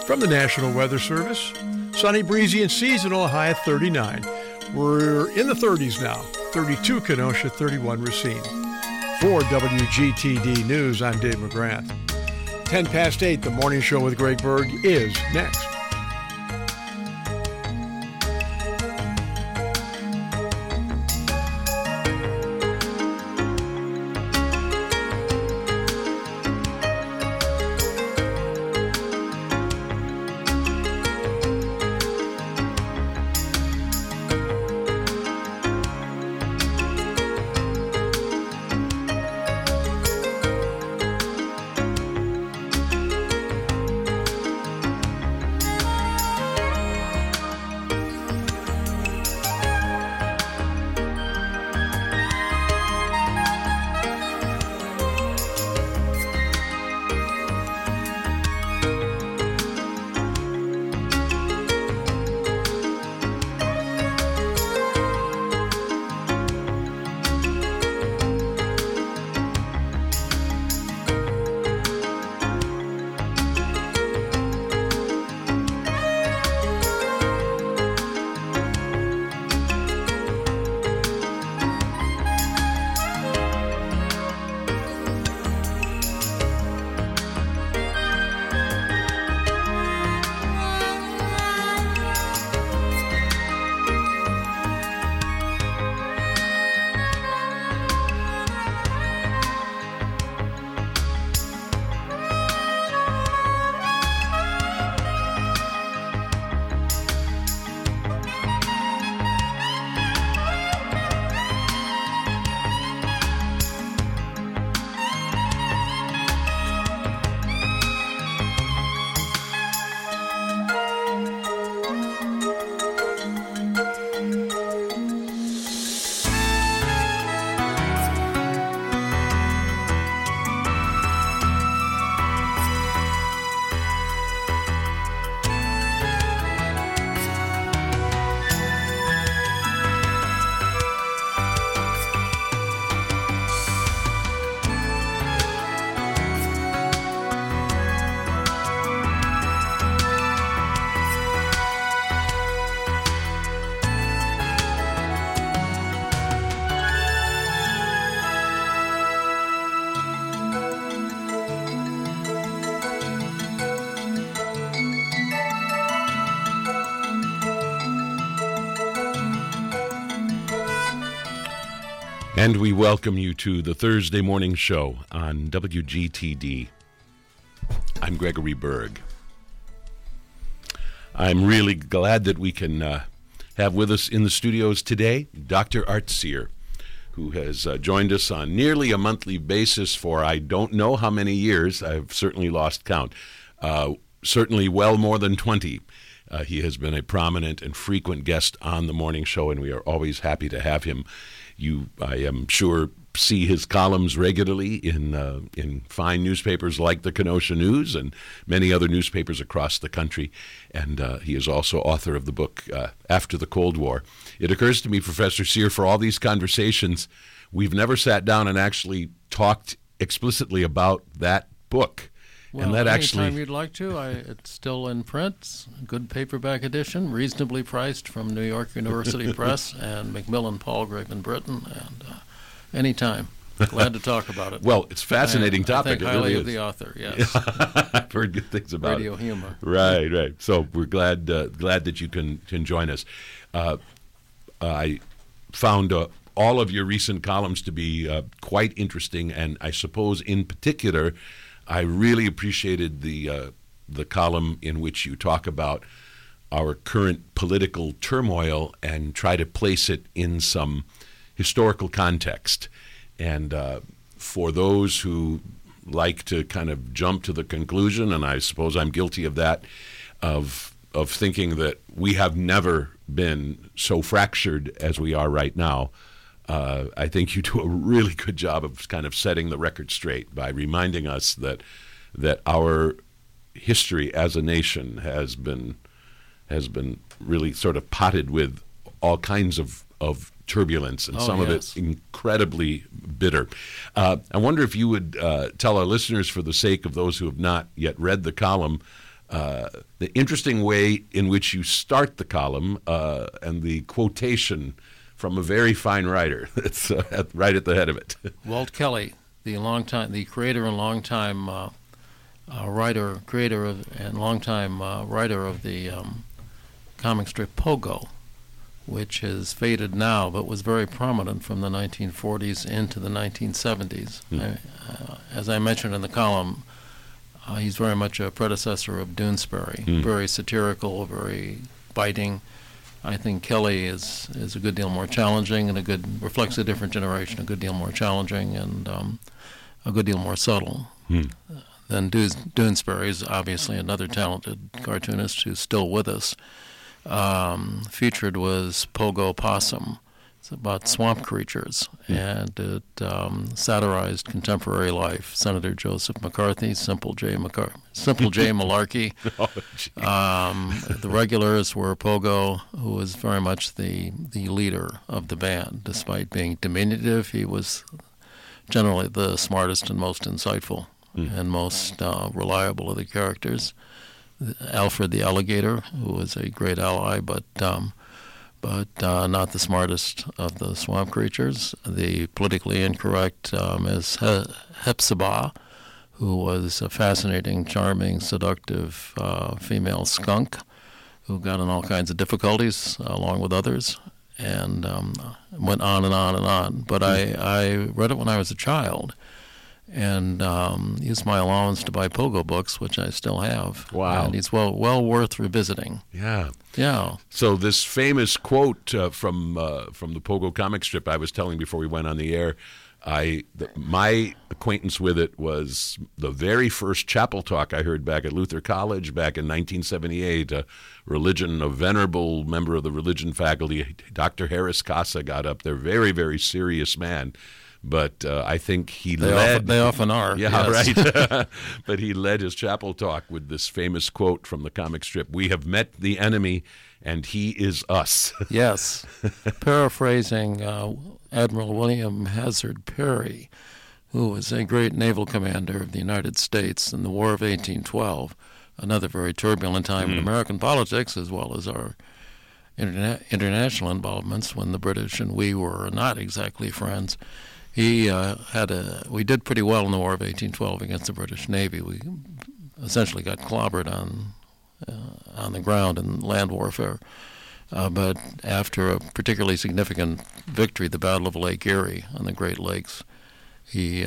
From the National Weather Service, sunny, breezy, and seasonal, a high of 39. We're in the 30s now. 32 Kenosha, 31 Racine. For WGTD News, I'm Dave McGrath. 10 past 8, the morning show with Greg Berg is next. And we welcome you to the Thursday morning show on WGTD. I'm Gregory Berg. I'm really glad that we can have with us in the studios today Dr. Art Cyr, who has joined us on nearly a monthly basis for I don't know how many years. I've certainly lost count. Certainly well more than 20. He has been a prominent and frequent guest on the morning show, and we are always happy to have him. You, I am sure, see his columns regularly in fine newspapers like the Kenosha News and many other newspapers across the country. And he is also author of the book After the Cold War. It occurs to me, Professor Cyr, for all these conversations, we've never sat down and actually talked explicitly about that book. Well, and that anytime you'd like to. It's still in print, good paperback edition, reasonably priced from New York University Press and Macmillan Palgrave in Britain, and anytime. Glad to talk about it. Well, it's a fascinating topic. I think highly of the author, yes. I've heard good things about Radio humor. Right. So we're glad that you can join us. I found all of your recent columns to be quite interesting, and I suppose in particular, I really appreciated the column in which you talk about our current political turmoil and try to place it in some historical context. And for those who like to kind of jump to the conclusion, and I suppose I'm guilty of that, of thinking that we have never been so fractured as we are right now, I think you do a really good job of kind of setting the record straight by reminding us that our history as a nation has been really sort of potted with all kinds of turbulence, and some of it incredibly bitter. I wonder if you would tell our listeners, for the sake of those who have not yet read the column, the interesting way in which you start the column and the quotation from a very fine writer that's right at the head of it. Walt Kelly, the creator and longtime writer of the comic strip Pogo, which has faded now, but was very prominent from the 1940s into the 1970s. As I mentioned in the column, he's very much a predecessor of Doonesbury, very satirical, very biting. I think Kelly is a good deal more challenging and reflects a different generation, a good deal more challenging and a good deal more subtle than Doonesbury. Is obviously another talented cartoonist who's still with us. Featured was Pogo Possum. It's about swamp creatures, and it satirized contemporary life. Senator Joseph McCarthy, Simple J. Malarkey. The regulars were Pogo, who was very much the leader of the band. Despite being diminutive, he was generally the smartest and most insightful and most reliable of the characters. Alfred the Alligator, who was a great ally, but not the smartest of the swamp creatures. The politically incorrect Ms. Hepzibah, who was a fascinating, charming, seductive female skunk who got in all kinds of difficulties along with others, and went on and on and on. But I read it when I was a child, and used my allowance to buy Pogo books, which I still have. Wow. And he's well worth revisiting. Yeah. Yeah. So this famous quote from the Pogo comic strip I was telling before we went on the air, my acquaintance with it was the very first chapel talk I heard back at Luther College back in 1978. A venerable member of the religion faculty, Dr. Harris Casa, got up there, very, very serious man. But I think They often are. Yeah, yes. right. But he led his chapel talk with this famous quote from the comic strip: "We have met the enemy, and he is us." Yes. Paraphrasing Admiral William Hazard Perry, who was a great naval commander of the United States in the War of 1812, another very turbulent time in American politics, as well as our international involvements when the British and we were not exactly friends. We did pretty well in the War of 1812 against the British Navy. We essentially got clobbered on the ground in land warfare. But after a particularly significant victory, the Battle of Lake Erie on the Great Lakes, he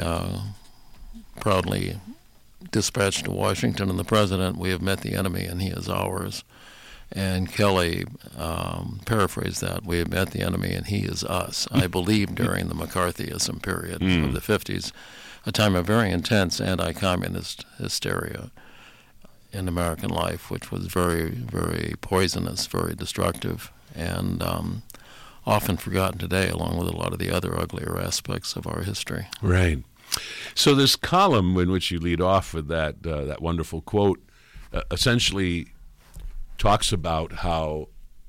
proudly dispatched to Washington and the President, "We have met the enemy and he is ours." And Kelly paraphrased that: "We have met the enemy and he is us." I believe during the McCarthyism period of the 50s, a time of very intense anti-communist hysteria in American life, which was very, very poisonous, very destructive, and often forgotten today, along with a lot of the other uglier aspects of our history. Right. So this column in which you lead off with that wonderful quote essentially talks about how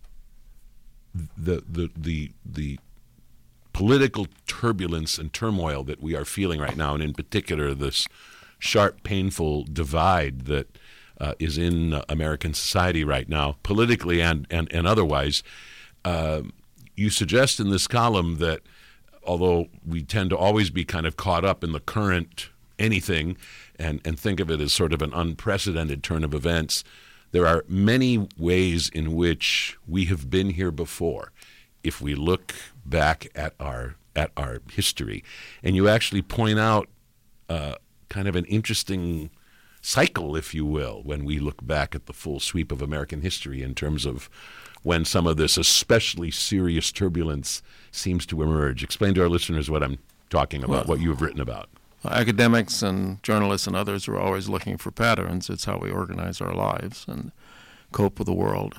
the political turbulence and turmoil that we are feeling right now, and in particular this sharp, painful divide that is in American society right now, politically and otherwise. You suggest in this column that although we tend to always be kind of caught up in the current anything and think of it as sort of an unprecedented turn of events, there are many ways in which we have been here before. If we look back at our history, and you actually point out kind of an interesting cycle, if you will, when we look back at the full sweep of American history in terms of when some of this especially serious turbulence seems to emerge. Explain to our listeners what I'm talking about, what you have written about. Academics and journalists and others are always looking for patterns. It's how we organize our lives and cope with the world.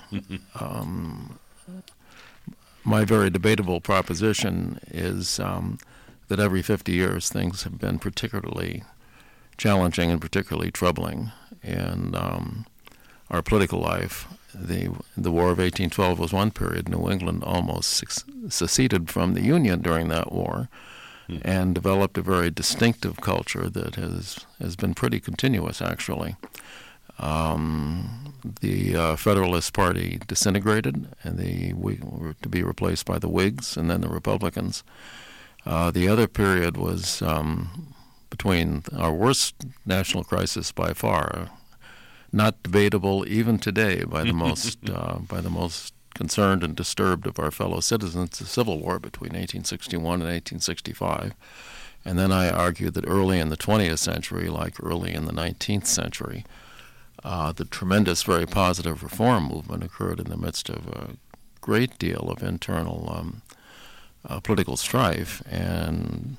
My very debatable proposition is that every 50 years things have been particularly challenging and particularly troubling in our political life. The War of 1812 was one period. New England almost seceded from the Union during that war and developed a very distinctive culture that has been pretty continuous, actually. The Federalist Party disintegrated, and we were to be replaced by the Whigs and then the Republicans. The other period was between our worst national crisis by far, not debatable even today by the most concerned and disturbed of our fellow citizens, the Civil War between 1861 and 1865. And then I argued that early in the 20th century, like early in the 19th century, the tremendous, very positive reform movement occurred in the midst of a great deal of internal political strife and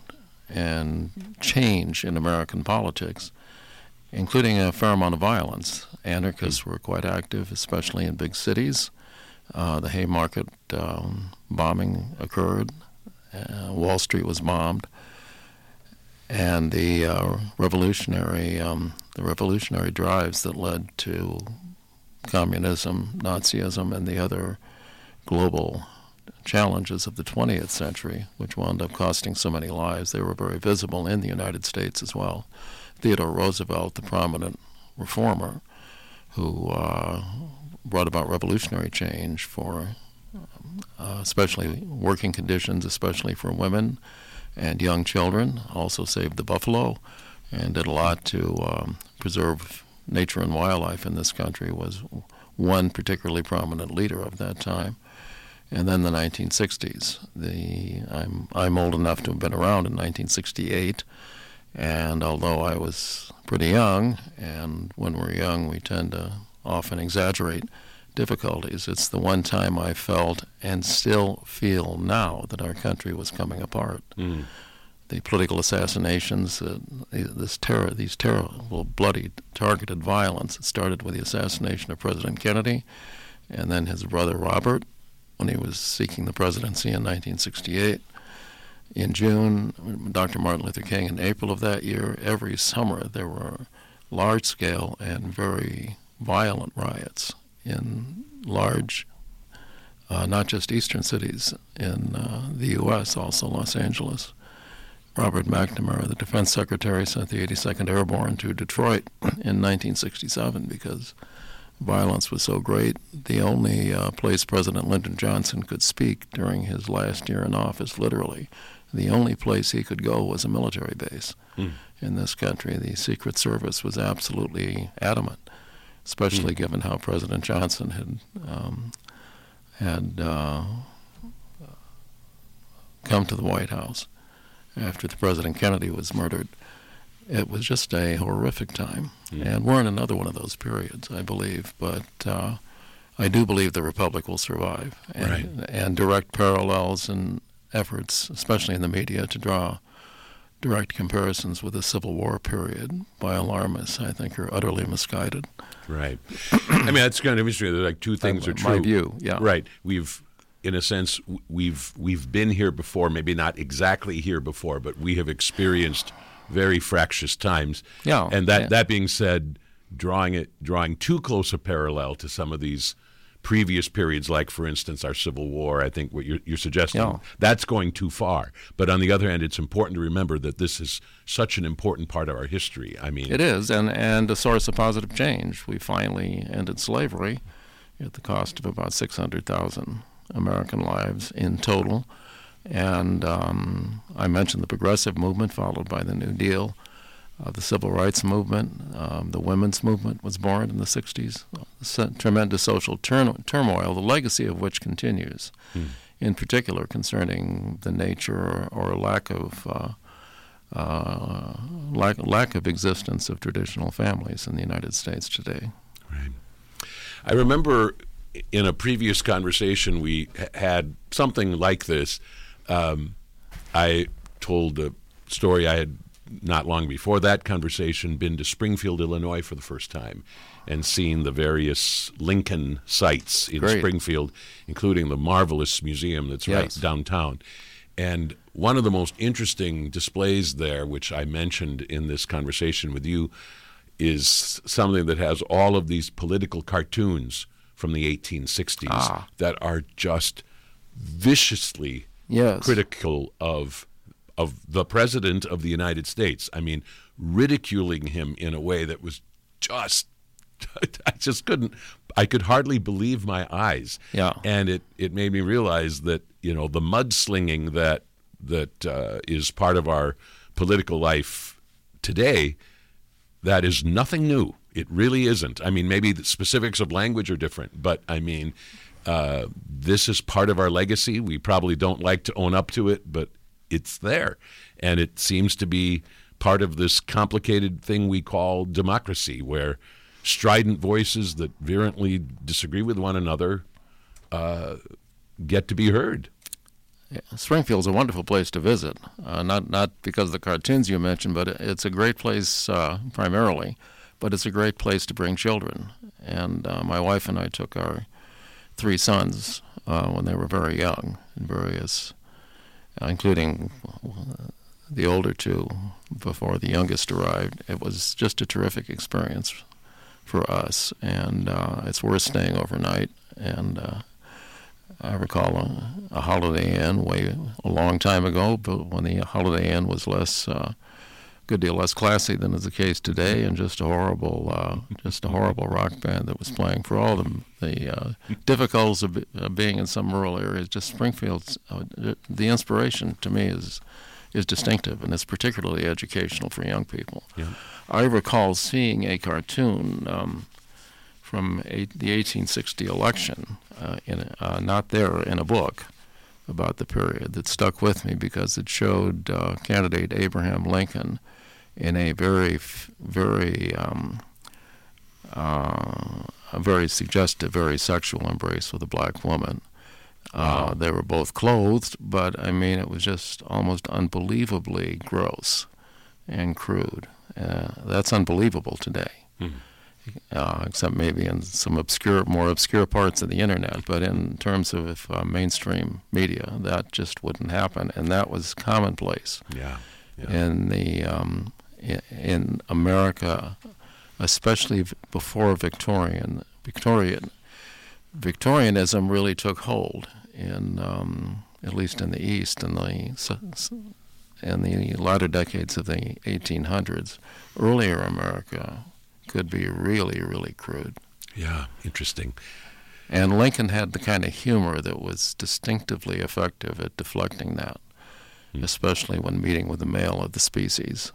change in American politics, including a fair amount of violence. Anarchists were quite active, especially in big cities. The Haymarket bombing occurred. Wall Street was bombed. And the revolutionary drives that led to communism, Nazism, and the other global challenges of the 20th century, which wound up costing so many lives, they were very visible in the United States as well. Theodore Roosevelt, the prominent reformer, who brought about revolutionary change for especially working conditions, especially for women and young children, also saved the buffalo and did a lot to preserve nature and wildlife in this country, was one particularly prominent leader of that time. And then the 1960s. I'm old enough to have been around in 1968, and although I was pretty young, and when we're young we tend to often exaggerate difficulties, it's the one time I felt and still feel now that our country was coming apart. The political assassinations, these terrible, bloody, targeted violence, it started with the assassination of President Kennedy and then his brother Robert when he was seeking the presidency in 1968. In June, Dr. Martin Luther King in April of that year. Every summer there were large-scale and very violent riots in large, not just eastern cities in the U.S., also Los Angeles. Robert McNamara, the defense secretary, sent the 82nd Airborne to Detroit in 1967 because violence was so great. The only place President Lyndon Johnson could speak during his last year in office, literally, the only place he could go was a military base. In this country, the Secret Service was absolutely adamant, especially given how President Johnson had come to the White House after the President Kennedy was murdered. It was just a horrific time, and we're in another one of those periods, I believe. But I do believe the Republic will survive, and direct parallels and efforts, especially in the media, to draw direct comparisons with the Civil War period by alarmists, I think, are utterly misguided. Right. I mean, that's kind of interesting. Like two things are true. My view, yeah. Right. In a sense, we've been here before, maybe not exactly here before, but we have experienced very fractious times. Yeah. And that being said, drawing too close a parallel to some of these previous periods, like, for instance, our Civil War, I think what you're suggesting, that's going too far. But on the other hand, it's important to remember that this is such an important part of our history. I mean, it is, and a source of positive change. We finally ended slavery at the cost of about 600,000 American lives in total. And I mentioned the progressive movement followed by the New Deal. The civil rights movement, the women's movement was born in the 60s. Tremendous social turmoil, the legacy of which continues, in particular concerning the nature or lack of existence of traditional families in the United States today. Right. I remember in a previous conversation we had something like this. I told a story. I had not long before that conversation been to Springfield, Illinois for the first time and seen the various Lincoln sites in Springfield, including the marvelous museum that's right downtown. And one of the most interesting displays there, which I mentioned in this conversation with you, is something that has all of these political cartoons from the 1860s that are just viciously critical of the President of the United States. I mean, ridiculing him in a way that was just I just couldn't. I could hardly believe my eyes. Yeah. And it made me realize that, the mudslinging that is part of our political life today, that is nothing new. It really isn't. I mean, maybe the specifics of language are different, but I mean, this is part of our legacy. We probably don't like to own up to it, but it's there. And it seems to be part of this complicated thing we call democracy, where strident voices that virulently disagree with one another get to be heard. Yeah, Springfield's a wonderful place to visit, not because of the cartoons you mentioned, but it's a great place primarily, but it's a great place to bring children. And my wife and I took our 3 sons when they were very young, in various, including the older 2 before the youngest arrived. It was just a terrific experience for us, and it's worth staying overnight. And I recall a Holiday Inn a long time ago, but when the Holiday Inn was good deal less classy than is the case today, and just a horrible rock band that was playing. For all the difficulties of being in some rural areas, just Springfield's the inspiration to me is distinctive, and it's particularly educational for young people. Yeah. I recall seeing a cartoon from the 1860 election, not there in a book, about the period that stuck with me because it showed candidate Abraham Lincoln in a very suggestive, very sexual embrace with a black woman. They were both clothed, but I mean, it was just almost unbelievably gross and crude. That's unbelievable today, except maybe in some more obscure parts of the internet. But in terms of mainstream media, that just wouldn't happen, and that was commonplace. Yeah. In America, especially before Victorianism really took hold at least in the East in the latter decades of the 1800s. Earlier America could be really, really crude. Yeah, interesting. And Lincoln had the kind of humor that was distinctively effective at deflecting that, especially when meeting with the male of the species.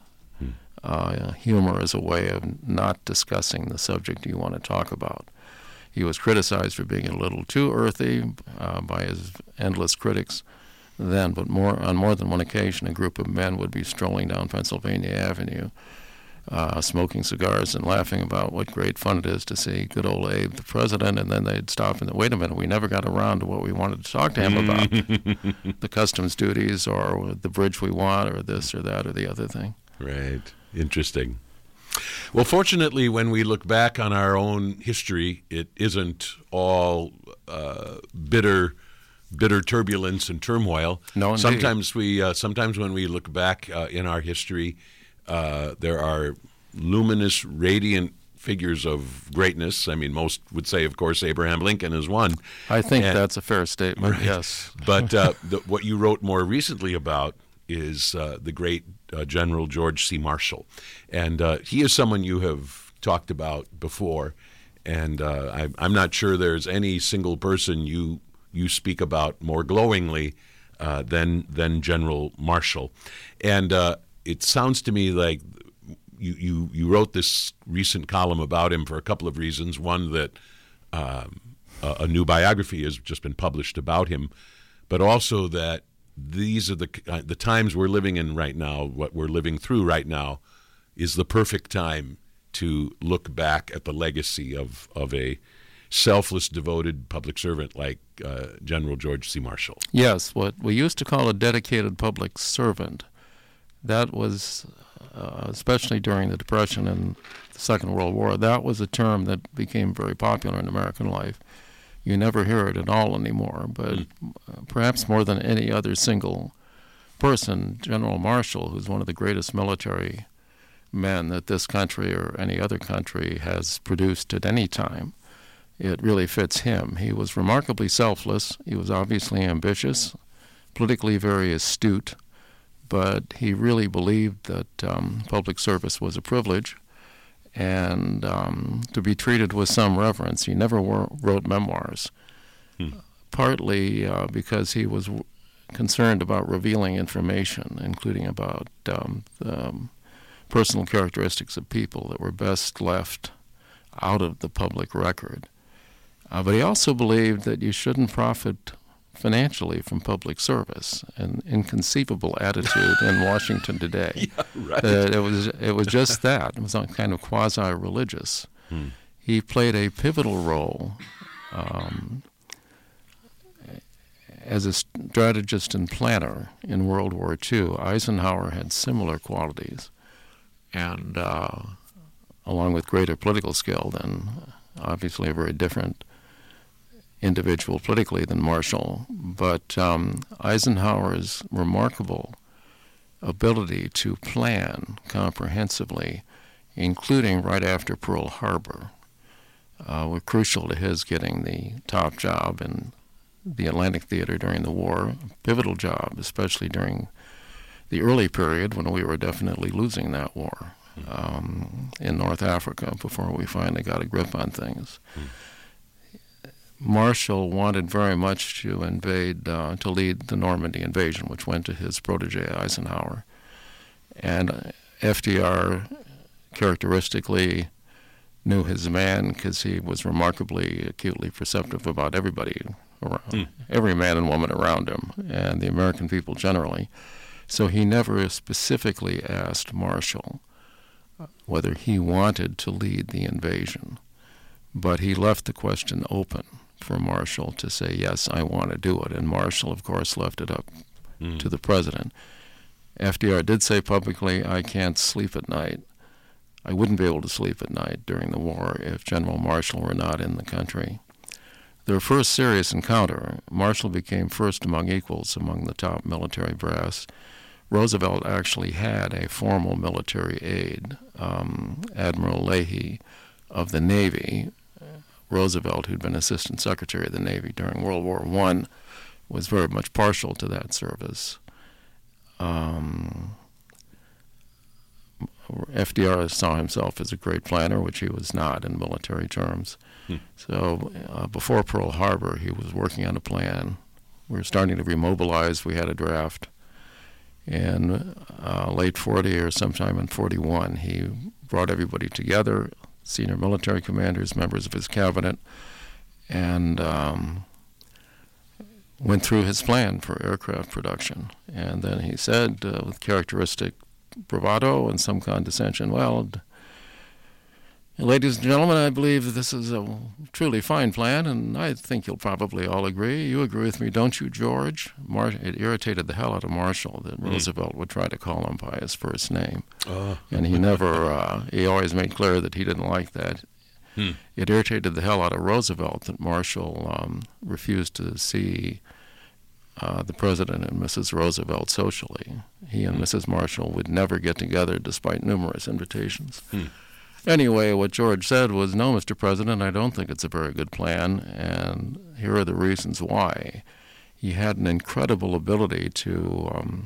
Humor is a way of not discussing the subject you want to talk about. He was criticized for being a little too earthy by his endless critics then, but on more than one occasion, a group of men would be strolling down Pennsylvania Avenue, smoking cigars and laughing about what great fun it is to see good old Abe, the president, and then they'd stop and wait a minute, we never got around to what we wanted to talk to him about, the customs duties or the bridge we want or this or that or the other thing. Right. Interesting. Well, fortunately, when we look back on our own history, it isn't all bitter turbulence and turmoil. No, indeed. Sometimes when we look back in our history, there are luminous, radiant figures of greatness. I mean, most would say, of course, Abraham Lincoln is one. I think that's a fair statement. Right. Yes. But what you wrote more recently about is the great General George C. Marshall. And he is someone you have talked about before, and I'm not sure there's any single person you speak about more glowingly than General Marshall. And it sounds to me like you wrote this recent column about him for a couple of reasons. One, that a new biography has just been published about him, but also that these are the times we're living in right now. What we're living through right now is the perfect time to look back at the legacy of a selfless, devoted public servant like General George C. Marshall. Yes, what we used to call a dedicated public servant. That was, especially during the Depression and the Second World War, that was a term that became very popular in American life. You never hear it at all anymore, but perhaps more than any other single person, General Marshall, who's one of the greatest military men that this country or any other country has produced at any time, it really fits him. He was remarkably selfless. He was obviously ambitious, politically very astute, but he really believed that public service was a privilege, and to be treated with some reverence. He never wrote memoirs, partly because he was concerned about revealing information, including about personal characteristics of people that were best left out of the public record. But he also believed that you shouldn't profit financially from public service, an inconceivable attitude in Washington today. Yeah, right. It was just that. It was kind of quasi-religious. He played a pivotal role as a strategist and planner in World War II. Eisenhower had similar qualities, and along with greater political skill, then obviously a very different individual politically than Marshall. But Eisenhower's remarkable ability to plan comprehensively, including right after Pearl Harbor, were crucial to his getting the top job in the Atlantic Theater during the war, a pivotal job, especially during the early period when we were definitely losing that war in North Africa before we finally got a grip on things. Marshall wanted very much to lead the Normandy invasion, which went to his protege Eisenhower. And FDR characteristically knew his man because he was remarkably acutely perceptive about everybody around, every man and woman around him, and the American people generally. So he never specifically asked Marshall whether he wanted to lead the invasion, but he left the question open for Marshall to say, yes, I want to do it. And Marshall, of course, left it up to the president. FDR did say publicly, I can't sleep at night. I wouldn't be able to sleep at night during the war if General Marshall were not in the country. Their first serious encounter, Marshall became first among equals among the top military brass. Roosevelt actually had a formal military aide, Admiral Leahy of the Navy. Roosevelt, who'd been Assistant Secretary of the Navy during World War I, was very much partial to that service. FDR saw himself as a great planner, which he was not in military terms. So before Pearl Harbor, he was working on a plan. We were starting to remobilize. We had a draft. In late 40 or sometime in 41, he brought everybody together, senior military commanders, members of his cabinet, and went through his plan for aircraft production. And then he said, with characteristic bravado and some condescension, well, ladies and gentlemen, I believe this is a truly fine plan, and I think you'll probably all agree. You agree with me, don't you, George? It irritated the hell out of Marshall that Roosevelt would try to call him by his first name. And he never, he always made clear that he didn't like that. It irritated the hell out of Roosevelt that Marshall refused to see the President and Mrs. Roosevelt socially. He and Mrs. Marshall would never get together despite numerous invitations. Anyway, what George said was, no, Mr. President, I don't think it's a very good plan, and here are the reasons why. He had an incredible ability to,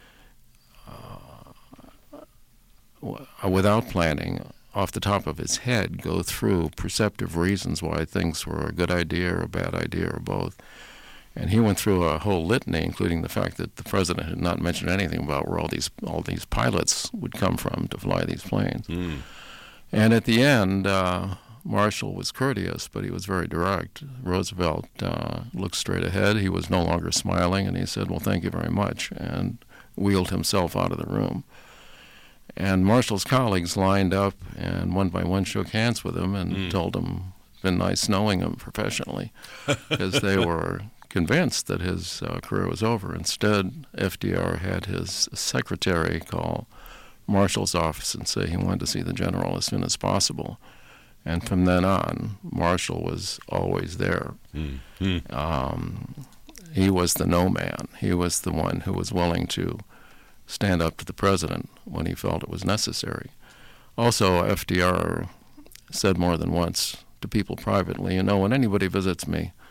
without planning, off the top of his head, go through perceptive reasons why things were a good idea or a bad idea or both. And he went through a whole litany, including the fact that the President had not mentioned anything about where all these pilots would come from to fly these planes. And at the end, Marshall was courteous, but he was very direct. Roosevelt looked straight ahead. He was no longer smiling, and he said, well, thank you very much, and wheeled himself out of the room. And Marshall's colleagues lined up and one by one shook hands with him and told him it's been nice knowing him professionally, because they were convinced that his career was over. Instead, FDR had his secretary call Marshall's office and say he wanted to see the general as soon as possible. And from then on, Marshall was always there. He was the no man. He was the one who was willing to stand up to the president when he felt it was necessary. Also, FDR said more than once to people privately, when anybody visits me,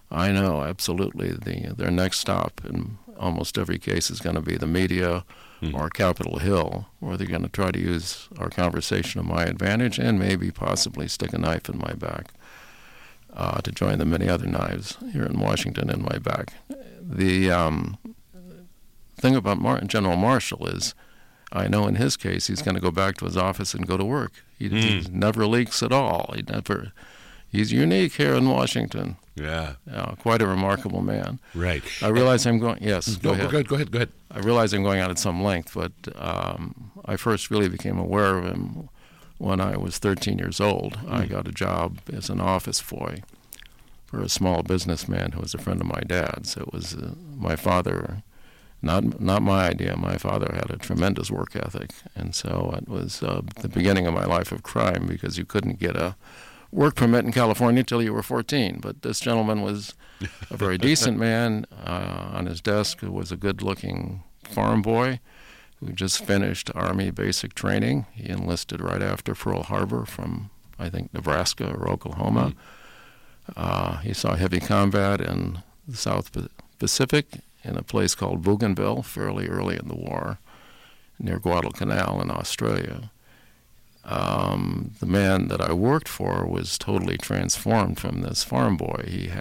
I know, absolutely. Their next stop in almost every case is going to be the media or Capitol Hill, where they're going to try to use our conversation to my advantage and maybe possibly stick a knife in my back to join the many other knives here in Washington in my back. The thing about General Marshall is, I know in his case he's going to go back to his office and go to work. He never leaks at all. He's unique here in Washington. Yeah. Quite a remarkable man. Right. I realize I'm going. Yes. Go ahead. Go ahead. I realize I'm going on at some length, but I first really became aware of him when I was 13 years old. I got a job as an office boy for a small businessman who was a friend of my dad's. It was my father. Not my idea. My father had a tremendous work ethic, and so it was the beginning of my life of crime, because you couldn't get a work permit in California until you were 14. But this gentleman was a very decent man. On his desk was a good-looking farm boy who just finished Army basic training. He enlisted right after Pearl Harbor from, I think, Nebraska or Oklahoma. He saw heavy combat in the South Pacific in a place called Bougainville fairly early in the war, near Guadalcanal in Australia. The man that I worked for was totally transformed from this farm boy. He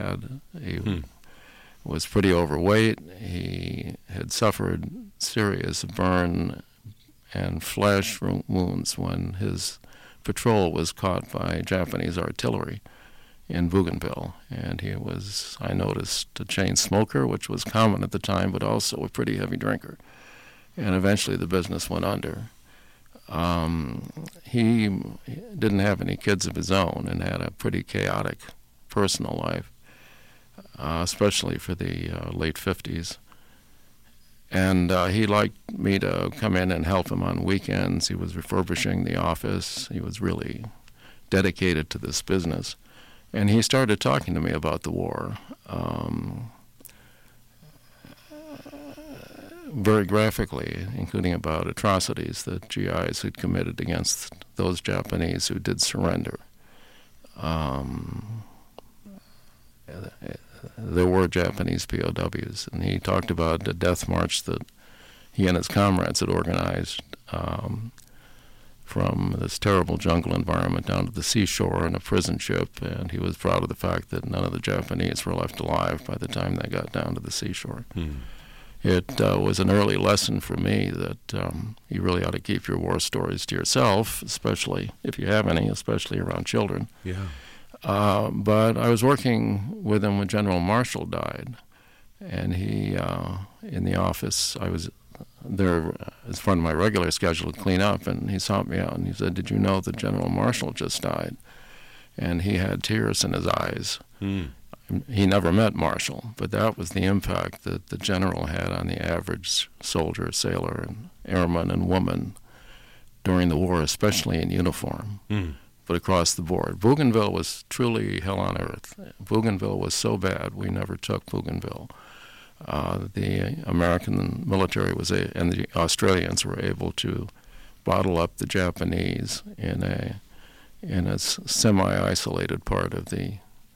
was pretty overweight. He had suffered serious burn and flesh wounds when his patrol was caught by Japanese artillery in Bougainville. And he was, I noticed, a chain smoker, which was common at the time, but also a pretty heavy drinker. And eventually the business went under. He didn't have any kids of his own and had a pretty chaotic personal life, especially for the late 50s. And he liked me to come in and help him on weekends. He was refurbishing the office. He was really dedicated to this business. And he started talking to me about the war, very graphically, including about atrocities that GIs had committed against those Japanese who did surrender. There were Japanese POWs, and he talked about a death march that he and his comrades had organized from this terrible jungle environment down to the seashore in a prison ship, and he was proud of the fact that none of the Japanese were left alive by the time they got down to the seashore. It was an early lesson for me that you really ought to keep your war stories to yourself, especially if you have any, especially around children. Yeah. But I was working with him when General Marshall died, and he, in the office, I was there as part of my regular schedule to clean up, and he sought me out and he said, "Did you know that General Marshall just died?" And he had tears in his eyes. He never met Marshall, but that was the impact that the general had on the average soldier, sailor, and airman and woman during the war, especially in uniform, but across the board. Bougainville was truly hell on earth. Bougainville was so bad, we never took Bougainville. The American military and the Australians were able to bottle up the Japanese in a semi-isolated part of the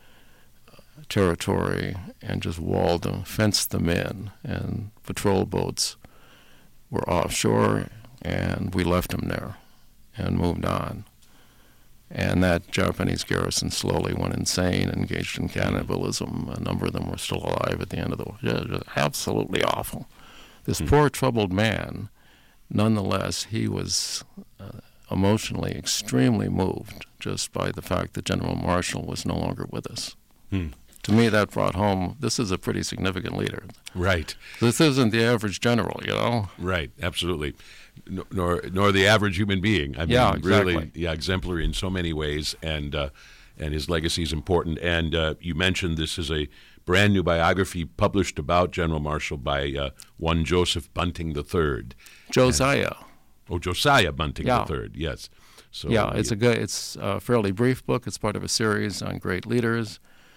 territory and just walled them, fenced them in, and patrol boats were offshore, and we left them there and moved on. And that Japanese garrison slowly went insane, engaged in cannibalism. A number of them were still alive at the end of the war. Just absolutely awful. This poor, troubled man, nonetheless, he was emotionally extremely moved just by the fact that General Marshall was no longer with us. To me, that brought home, this is a pretty significant leader. Right. This isn't the average general, you know? Right, absolutely. Nor the average human being. I mean, yeah, exactly. Really, exemplary in so many ways, and his legacy is important. And you mentioned this is a brand new biography published about General Marshall by one Joseph Bunting III. Josiah. Josiah Bunting III. Yes. So yeah, it's a fairly brief book. It's part of a series on great leaders.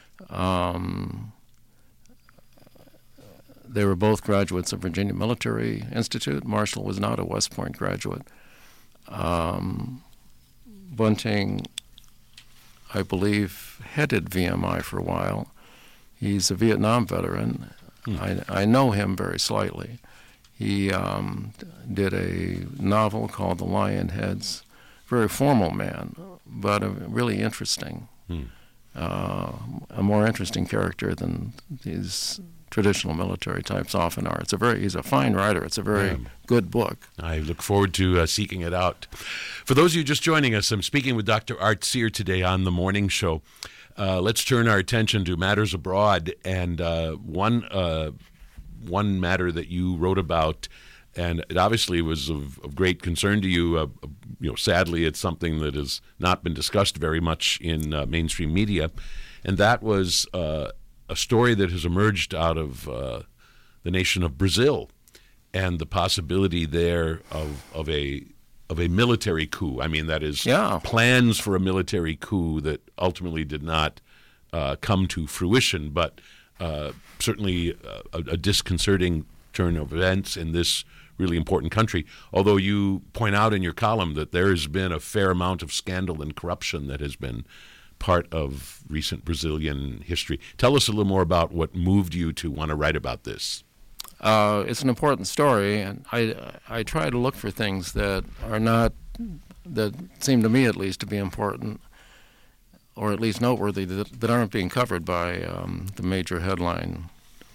They were both graduates of Virginia Military Institute. Marshall was not a West Point graduate. Bunting, I believe, headed VMI for a while, He's a Vietnam veteran. I know him very slightly. He did a novel called The Lionheads. Very formal man, but really interesting. A more interesting character than these traditional military types often are. He's a fine writer. It's a very good book. I look forward to seeking it out. For those of you just joining us, I'm speaking with Dr. Art Cyr today on The Morning Show. Let's turn our attention to matters abroad, and one matter that you wrote about, and it obviously was of great concern to you. Sadly, it's something that has not been discussed very much in mainstream media, and that was a story that has emerged out of the nation of Brazil, and the possibility there of a military coup. I mean, that is plans for a military coup that ultimately did not come to fruition, but certainly a disconcerting turn of events in this really important country, although you point out in your column that there has been a fair amount of scandal and corruption that has been part of recent Brazilian history. Tell us a little more about what moved you to want to write about this. It's an important story, and I try to look for things that seem to me at least to be important, or at least noteworthy, that aren't being covered by the major headline,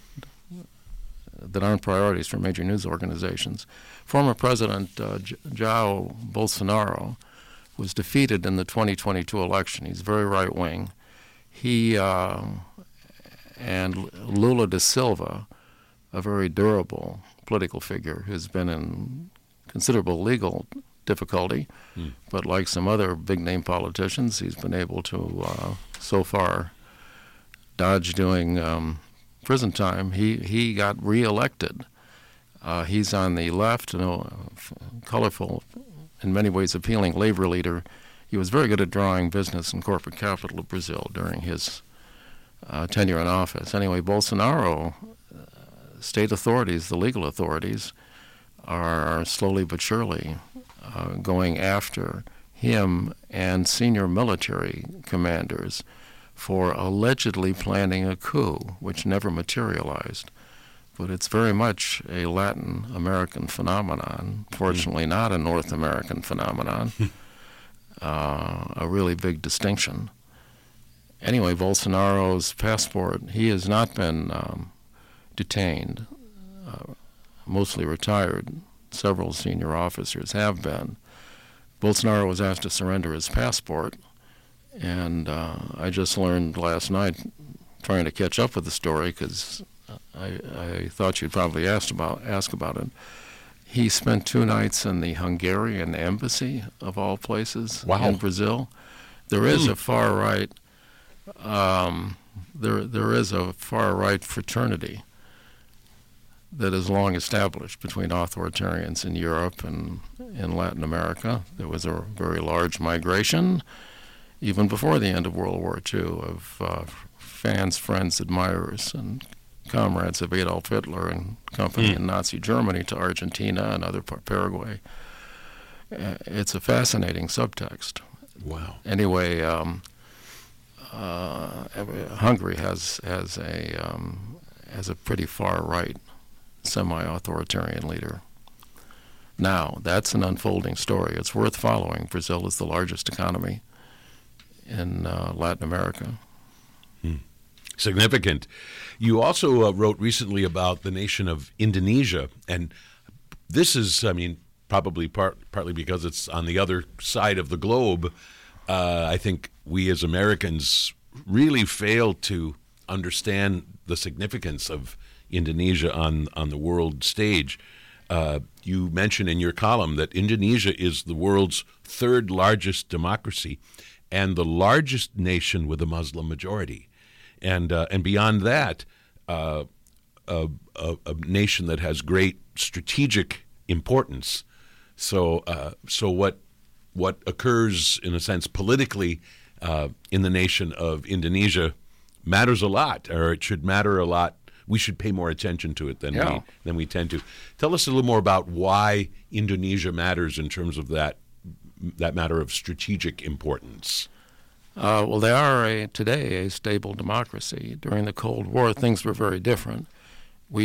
that aren't priorities for major news organizations. Former President Jair Bolsonaro was defeated in the 2022 election. He's very right-wing. He and Lula da Silva, a very durable political figure who's been in considerable legal difficulty, but like some other big-name politicians, he's been able to, so far, dodge doing prison time. He got reelected. He's on the left, colorful, in many ways appealing labor leader. He was very good at drawing business and corporate capital of Brazil during his tenure in office. Anyway, Bolsonaro, state authorities, the legal authorities, are slowly but surely going after him and senior military commanders for allegedly planning a coup, which never materialized. But it's very much a Latin American phenomenon, fortunately not a North American phenomenon, a really big distinction. Anyway, Bolsonaro's passport, he has not been detained, mostly retired. Several senior officers have been. Bolsonaro was asked to surrender his passport, and I just learned last night, trying to catch up with the story, because I thought you'd probably ask about it. He spent 2 nights in the Hungarian embassy, of all places, in Brazil. There is a far right. There is a far right fraternity that is long established between authoritarians in Europe and in Latin America. There was a very large migration, even before the end of World War II, of fans, friends, admirers, and comrades of Adolf Hitler and company in Nazi Germany to Argentina and other Paraguay. It's a fascinating subtext. Wow. Anyway, Hungary has a pretty far right semi-authoritarian leader. Now, that's an unfolding story. It's worth following. Brazil is the largest economy in Latin America. Significant. You also wrote recently about the nation of Indonesia, and this is, probably partly because it's on the other side of the globe. I think we as Americans really fail to understand the significance of Indonesia on the world stage. You mention in your column that Indonesia is the world's 3rd largest democracy and the largest nation with a Muslim majority. And beyond that, a nation that has great strategic importance. So what occurs, in a sense, politically in the nation of Indonesia matters a lot, or it should matter a lot. We should pay more attention to it than we tend to. Tell us a little more about why Indonesia matters in terms of that matter of strategic importance. Well, they are today a stable democracy. During the Cold War, things were very different. We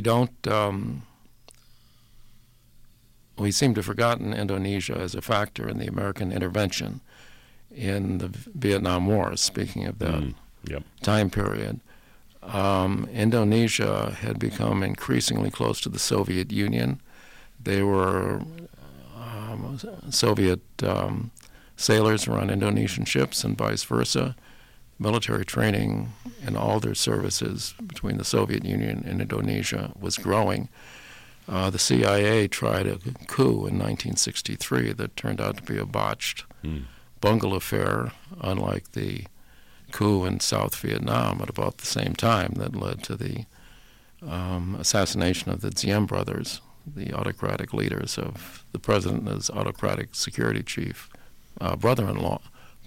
seem to have forgotten Indonesia as a factor in the American intervention in the Vietnam War, speaking of that time period. Indonesia had become increasingly close to the Soviet Union. They were Soviet sailors were on Indonesian ships and vice versa. Military training in all their services between the Soviet Union and Indonesia was growing. The CIA tried a coup in 1963 that turned out to be a botched bungle affair, unlike the coup in South Vietnam at about the same time that led to the assassination of the Diem brothers, the autocratic leaders of the president and his autocratic security chief, brother-in-law.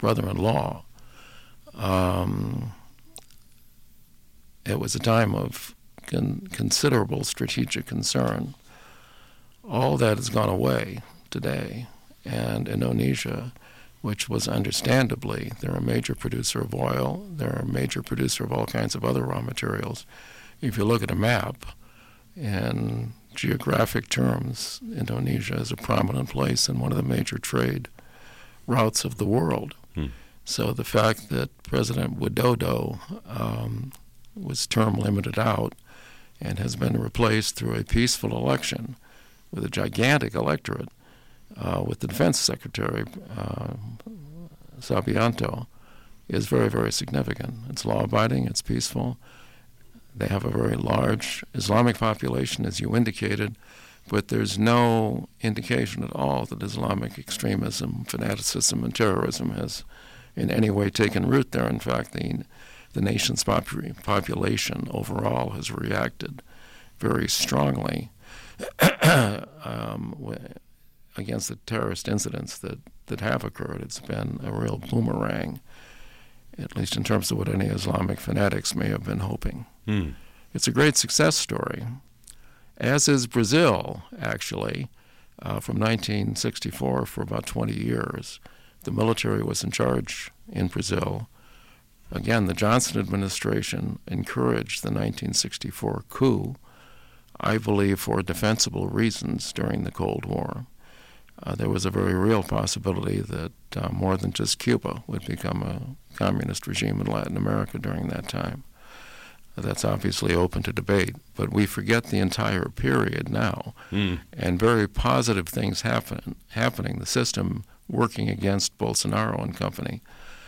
It was a time of considerable strategic concern. All that has gone away today, and Indonesia, which was understandably, they're a major producer of oil, they're a major producer of all kinds of other raw materials. If you look at a map, in geographic terms, Indonesia is a prominent place in one of the major trade routes of the world. So the fact that President Widodo was term limited out and has been replaced through a peaceful election with a gigantic electorate, with the defense secretary, Subianto, is very, very significant. It's law-abiding, it's peaceful. They have a very large Islamic population, as you indicated, but there's no indication at all that Islamic extremism, fanaticism, and terrorism has in any way taken root there. In fact, the nation's population overall has reacted very strongly against the terrorist incidents that have occurred. It's been a real boomerang, at least in terms of what any Islamic fanatics may have been hoping. It's a great success story, as is Brazil, actually. From 1964 for about 20 years, the military was in charge in Brazil. Again, the Johnson administration encouraged the 1964 coup, I believe for defensible reasons during the Cold War. There was a very real possibility that more than just Cuba would become a communist regime in Latin America during that time. That's obviously open to debate, but we forget the entire period now, and very positive things happening. The system working against Bolsonaro and company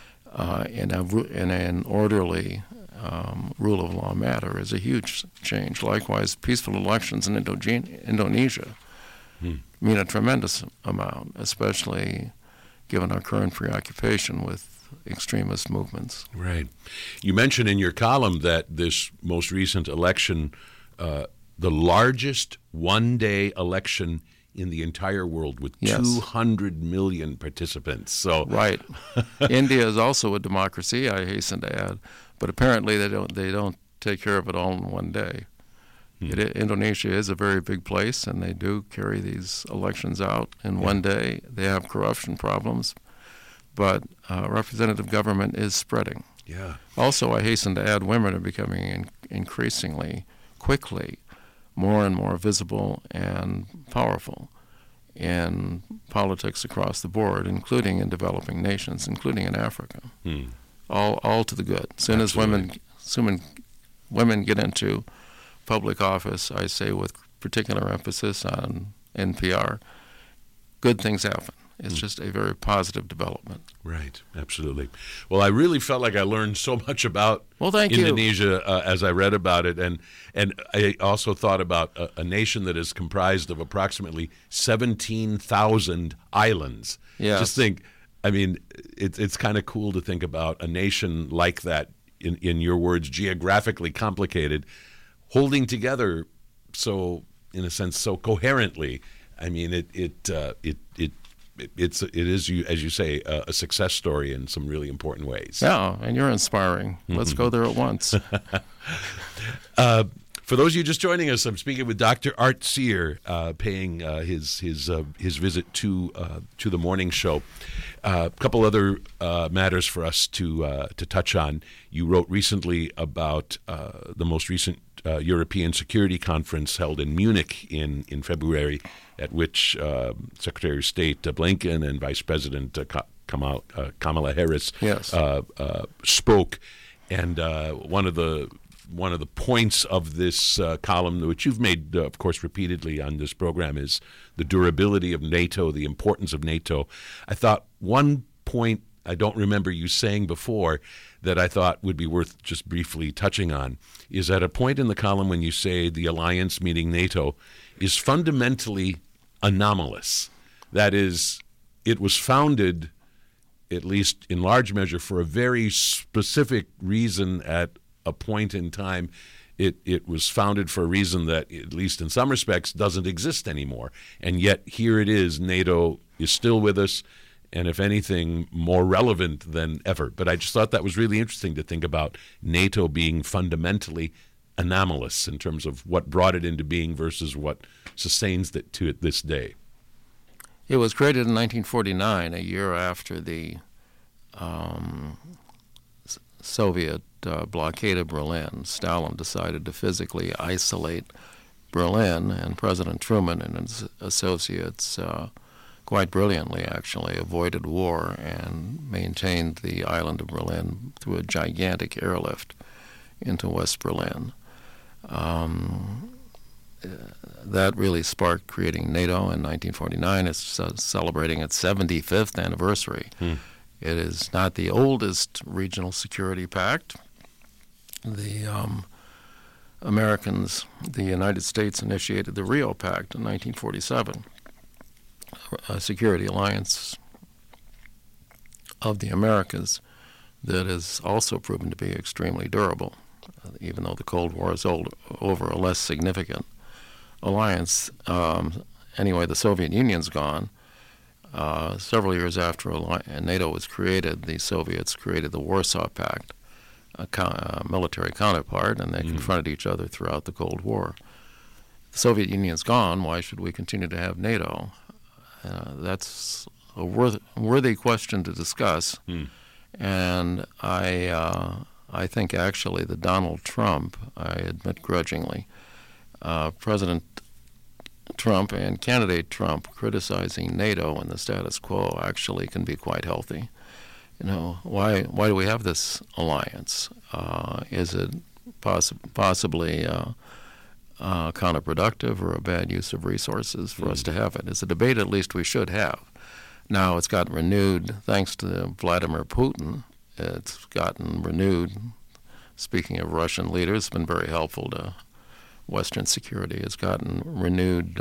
in an orderly rule of law matter is a huge change. Likewise, peaceful elections in Indonesia mean a tremendous amount, especially given our current preoccupation with extremist movements. Right. You mentioned in your column that this most recent election, the largest one-day election in the entire world with 200 million participants. So right. India is also a democracy, I hasten to add, but apparently they don't take care of it all in one day. Indonesia is a very big place, and they do carry these elections out in one day. They have corruption problems, but representative government is spreading. Yeah. Also, I hasten to add, women are becoming increasingly, quickly, more and more visible and powerful in politics across the board, including in developing nations, including in Africa. All to the good. Soon as women get into public office, I say with particular emphasis on NPR, good things happen. It's just a very positive development. Right, absolutely. Well, I really felt like I learned so much about Indonesia as I read about it, and I also thought about a nation that is comprised of approximately 17,000 islands. Yes. Just think, I mean, it's kind of cool to think about a nation like that, in your words, geographically complicated, holding together so, in a sense, so coherently. I mean, it is, as you say, a success story in some really important ways. Yeah, and you're inspiring. Let's go there at once. For those of you just joining us, I'm speaking with Dr. Art Sear, paying his visit to the morning show. A couple other matters for us to touch on. You wrote recently about the most recent European Security Conference held in Munich in February, at which Secretary of State Blinken and Vice President Kamala Harris spoke. And one of the points of this column, which you've made, of course, repeatedly on this program, is the durability of NATO, the importance of NATO. I thought one point I don't remember you saying before that I thought would be worth just briefly touching on is at a point in the column when you say the alliance, meaning NATO, is fundamentally anomalous. That is, it was founded, at least in large measure, for a very specific reason at a point in time. It was founded for a reason that, at least in some respects, doesn't exist anymore. And yet here it is. NATO is still with us, and if anything, more relevant than ever. But I just thought that was really interesting to think about NATO being fundamentally anomalous in terms of what brought it into being versus what sustains it to it this day. It was created in 1949, a year after the Soviet blockade of Berlin. Stalin decided to physically isolate Berlin, and President Truman and his associates quite brilliantly, actually, avoided war and maintained the island of Berlin through a gigantic airlift into West Berlin. That really sparked creating NATO in 1949. It's celebrating its 75th anniversary. It is not the oldest regional security pact. The Americans, the United States, initiated the Rio Pact in 1947, a security alliance of the Americas that has also proven to be extremely durable, even though the Cold War is over, a less significant alliance. Anyway, the Soviet Union's gone. Several years after NATO was created, the Soviets created the Warsaw Pact, a military counterpart, and they confronted each other throughout the Cold War. The Soviet Union's gone. Why should we continue to have NATO? That's a worthy question to discuss. And I think actually that Donald Trump, I admit grudgingly, President Trump and candidate Trump criticizing NATO and the status quo actually can be quite healthy. You know, why do we have this alliance? Is it possibly counterproductive or a bad use of resources for us to have it? It's a debate at least we should have. Now it's gotten renewed thanks to Vladimir Putin. It's gotten renewed. Speaking of Russian leaders, it's been very helpful to Western security. It's gotten renewed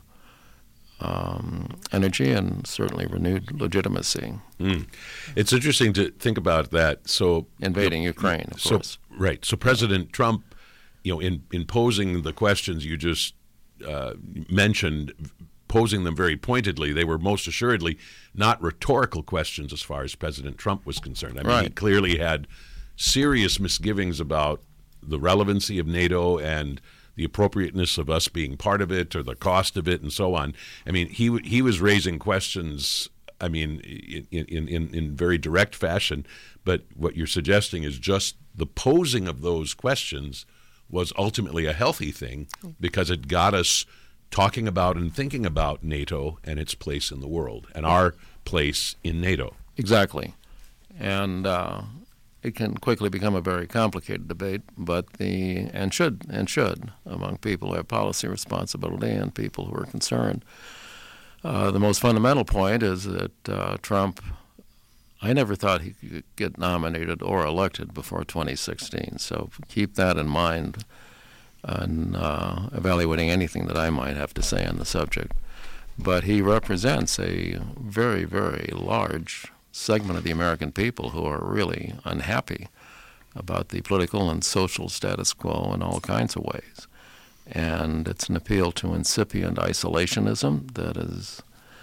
energy and certainly renewed legitimacy. It's interesting to think about that. So invading Ukraine, of course. Right. So President Trump, in posing the questions you just mentioned, posing them very pointedly, they were most assuredly not rhetorical questions as far as President Trump was concerned. I mean, he clearly had serious misgivings about the relevancy of NATO and the appropriateness of us being part of it, or the cost of it, and so on. I mean, he was raising questions, I mean, in very direct fashion, but what you're suggesting is just the posing of those questions was ultimately a healthy thing because it got us talking about and thinking about NATO and its place in the world and our place in NATO. Exactly. And it can quickly become a very complicated debate, but should among people who have policy responsibility and people who are concerned. The most fundamental point is that Trump, I never thought he could get nominated or elected before 2016. So keep that in mind in evaluating anything that I might have to say on the subject. But he represents a very, very large segment of the American people who are really unhappy about the political and social status quo in all kinds of ways. And it's an appeal to incipient isolationism that is,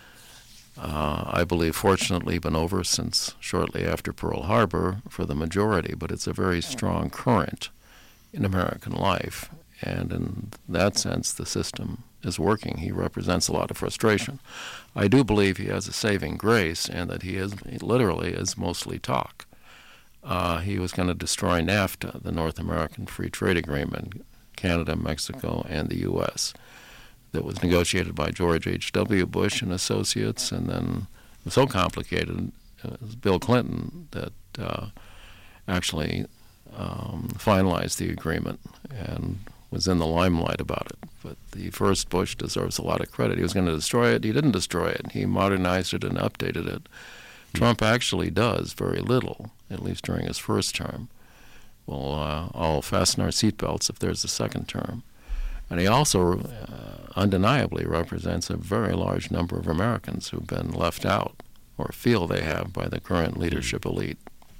I believe, fortunately been over since shortly after Pearl Harbor for the majority, but it's a very strong current in American life. And in that sense, the system is working. He represents a lot of frustration. I do believe he has a saving grace, and that he literally is mostly talk. He was going to destroy NAFTA, the North American Free Trade Agreement, Canada, Mexico, and the U.S., that was negotiated by George H.W. Bush and associates, and then it was so complicated, it was Bill Clinton that actually finalized the agreement and was in the limelight about it. But the first Bush deserves a lot of credit. He was going to destroy it. He didn't destroy it. He modernized it and updated it. Trump actually does very little, at least during his first term. We'll all fasten our seatbelts if there's a second term. And he also undeniably represents a very large number of Americans who've been left out, or feel they have, by the current leadership elite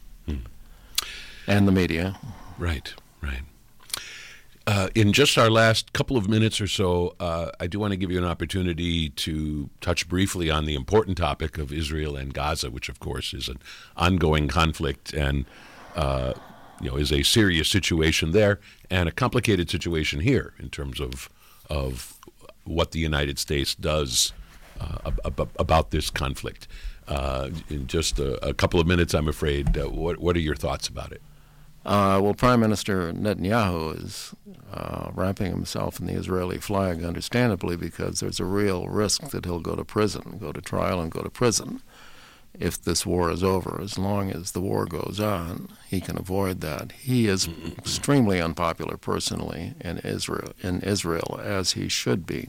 and the media. Right, right. In just our last couple of minutes or so, I do want to give you an opportunity to touch briefly on the important topic of Israel and Gaza, which, of course, is an ongoing conflict and is a serious situation there and a complicated situation here in terms of what the United States does about this conflict. In just a couple of minutes, I'm afraid, what are your thoughts about it? Well, Prime Minister Netanyahu is wrapping himself in the Israeli flag, understandably, because there's a real risk that he'll go to prison, go to trial and go to prison if this war is over. As long as the war goes on, he can avoid that. He is extremely unpopular personally in Israel, as he should be.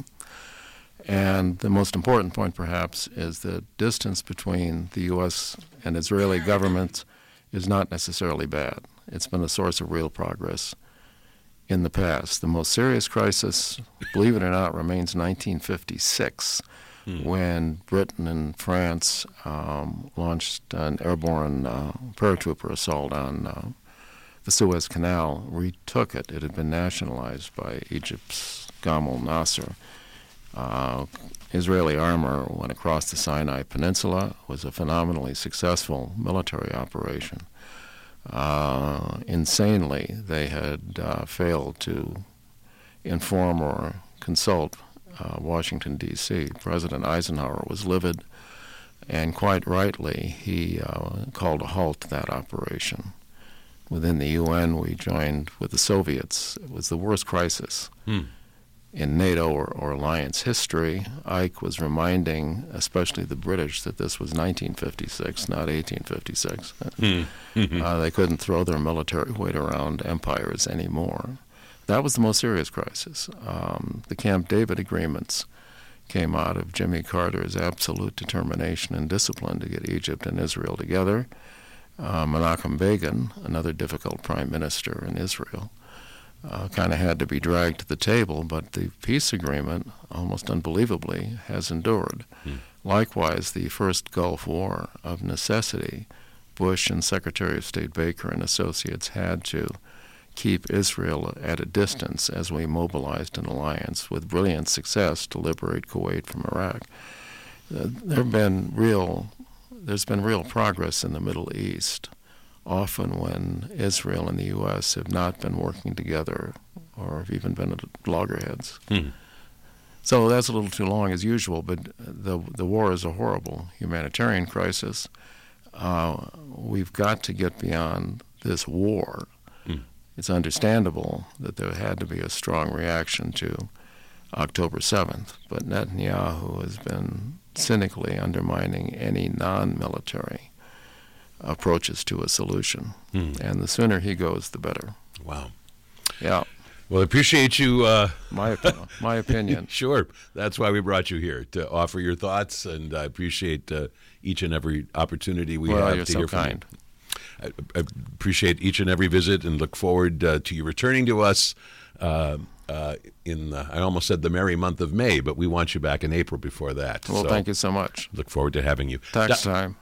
And the most important point, perhaps, is the distance between the U.S. and Israeli governments is not necessarily bad. It's been a source of real progress in the past. The most serious crisis, believe it or not, remains 1956, when Britain and France launched an airborne paratrooper assault on the Suez Canal, retook it. It had been nationalized by Egypt's Gamal Nasser. Israeli armor went across the Sinai Peninsula. It was a phenomenally successful military operation. Insanely, they had failed to inform or consult Washington, D.C. President Eisenhower was livid, and quite rightly, he called a halt to that operation. Within the UN, we joined with the Soviets. It was the worst crisis in NATO or alliance history. Ike was reminding, especially the British, that this was 1956, not 1856. They couldn't throw their military weight around empires anymore. That was the most serious crisis. The Camp David agreements came out of Jimmy Carter's absolute determination and discipline to get Egypt and Israel together. Menachem Begin, another difficult prime minister in Israel, kind of had to be dragged to the table, but the peace agreement, almost unbelievably, has endured. Likewise, the first Gulf War, of necessity, Bush and Secretary of State Baker and associates had to keep Israel at a distance as we mobilized an alliance with brilliant success to liberate Kuwait from Iraq. There's been real progress in the Middle East, often when Israel and the U.S. have not been working together or have even been at loggerheads. So that's a little too long as usual, but the war is a horrible humanitarian crisis. We've got to get beyond this war. It's understandable that there had to be a strong reaction to October 7th, but Netanyahu has been cynically undermining any non-military approaches to a solution. And the sooner he goes, the better. Wow. Yeah. Well, I appreciate you. My opinion. Sure. That's why we brought you here, to offer your thoughts, and I appreciate each and every opportunity we have to hear from you. I appreciate each and every visit and look forward to you returning to us in, I almost said the merry month of May, but we want you back in April before that. Well, thank you so much. Look forward to having you. Tax time.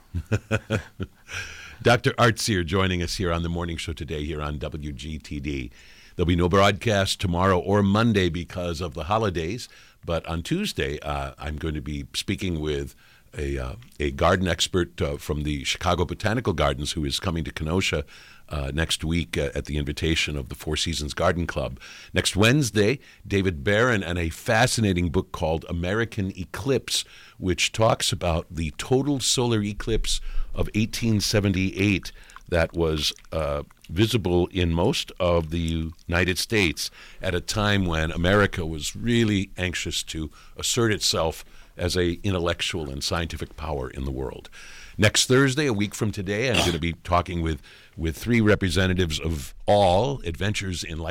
Dr. Art Sear joining us here on the morning show today here on WGTD. There'll be no broadcast tomorrow or Monday because of the holidays, but on Tuesday I'm going to be speaking with a garden expert from the Chicago Botanical Gardens who is coming to Kenosha next week at the invitation of the Four Seasons Garden Club. Next Wednesday, David Barron and a fascinating book called American Eclipse, which talks about the total solar eclipse of 1878 that was visible in most of the United States at a time when America was really anxious to assert itself as a intellectual and scientific power in the world. Next Thursday, a week from today, I'm going to be talking with three representatives of all Adventures in Life